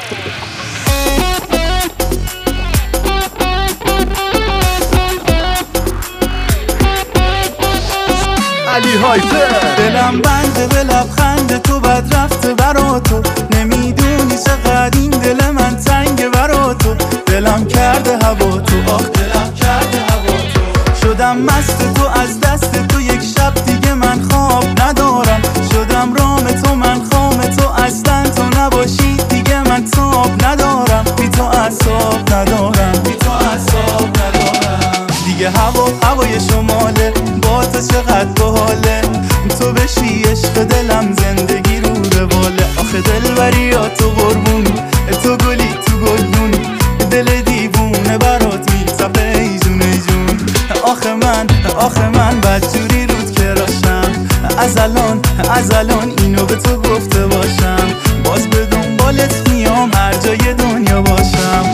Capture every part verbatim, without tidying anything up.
علی هایپر. دلم بنده به لبخند تو بد رفته برا تو، نمیدونی چقدر این دل من تنگه برا تو. دلم کرده هوا تو، آخ دلم کرده هوا تو. شدم مست تو از دست تو، یک شب دیگه من خواب ندارم. شدم رام تو من خام تو، اصلا تو نباشی دیگه من تاب ندارم. بی تو اعصاب ندارم، بی تو اعصاب ندارم. دیگه هوا هوای شماله، با تو چقدر باحاله. تو بشی عشق دلم، زندگی رو رواله. آخه دلبری ها تو قربون، تو گلی تو گلدون. دل دیوونه برات میتپه ای جون ای جون. آخه من آخه من بدجوری رود کراشم. از الان از الان اینو به تو گفته باشم. باز به دنبالت میام هر جای دنیا باشم.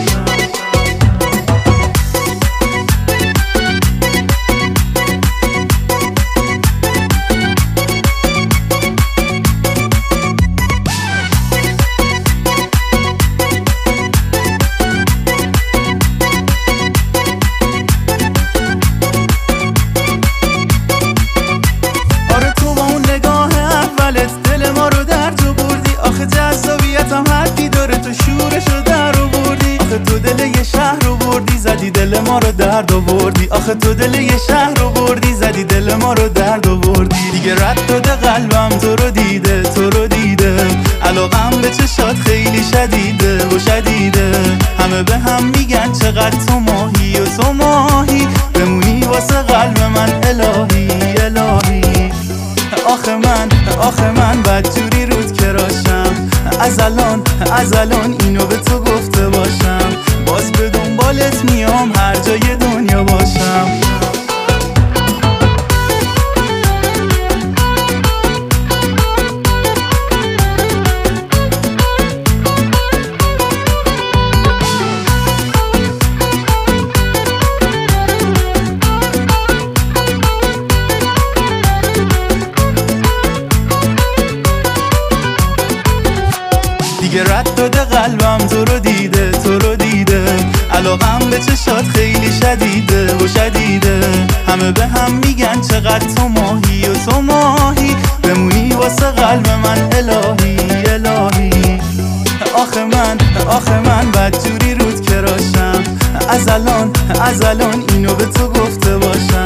جذابیتم حدی داره، تو شورشو در آوردی. آخه تو دل یه شهر رو بردی، زدی دل ما رو درد آوردی. آخه تو دل یه شهر رو بردی، زدی دل ما رو درد آوردی. دیگه رد داده قلبم تو رو دیده، تو رو دیده. علاقم به چشات خیلی شدیده و شدیده. همه به هم میگن چقدر تو ماهی و تو ماهی، بمونی واسه قلب من الهی الهی. آخه من آخه من بدجوری رود کراشم. از الان از الان اینو به تو گفته باشم. باز به دنبالت میام هر جای دنیا باشم. دیگه رد داده قلبم تو رو دیده، تو رو دیده. علاقم به چشات خیلی شدیده و شدیده. همه به هم میگن چقدر تو ماهی و تو ماهی، بمونی واسه قلب من الهی الهی. آخه من آخه من بدجوری رود کراشم. از الان از الان اینو به تو گفته باشم.